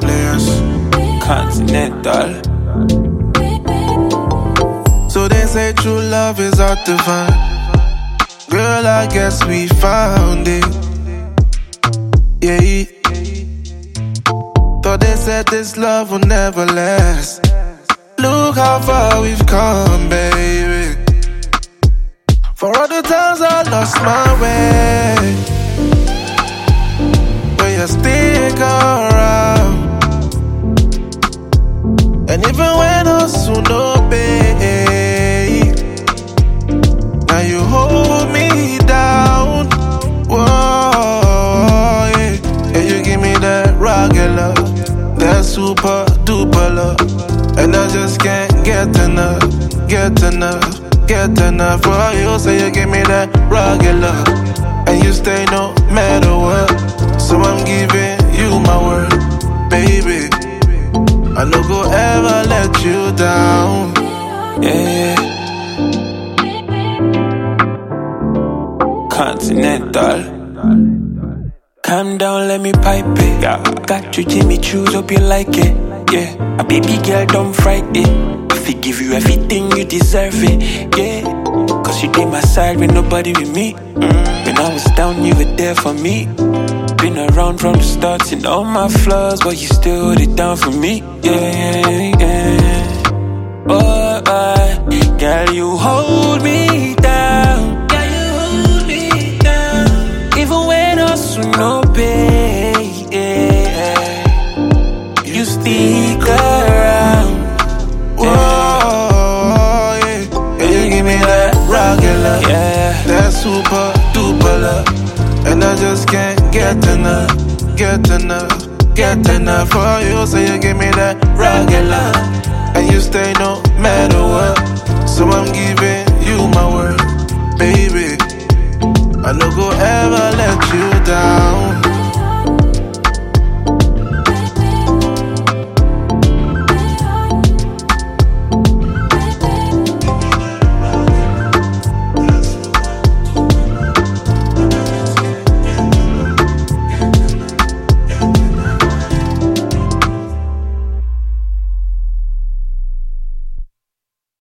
layers. Continental. So they say true love is hard to find. Girl, I guess we found it. Yeah. Thought they said this love will never last. Look how far we've come, baby. For all the times I lost my way, but you stick around. And even when I soon obey, now you hold me down. Whoa, yeah. Yeah, you give me that rocket love, that super duper love. And I just can't get enough, get enough, get enough for you. So you give me that rocket love, and you stay no matter what. So I'm giving you my word, baby. I no go ever let you down. Yeah. Continental. Calm down, let me pipe it. Yeah. Got you, Jimmy, choose, hope you like it. Yeah, a baby girl, don't fright it. If I give you everything, you deserve it. Yeah, cause you did my side when nobody with me. When I was down, you were there for me. Been around from the start, seen all my flaws, but you still hold it down for me. Yeah, yeah. Oh, girl, you hold me down. Girl, you hold me down. Even when I soon obey, yeah. You stick around. Whoa, yeah. Yeah, you give me that rocket love, Yeah. that super duper love. And I just can't get enough, get enough, get enough for you. So you give me that rocket love, and you stay no matter what. So I'm giving you my word, baby. I no go ever let you down.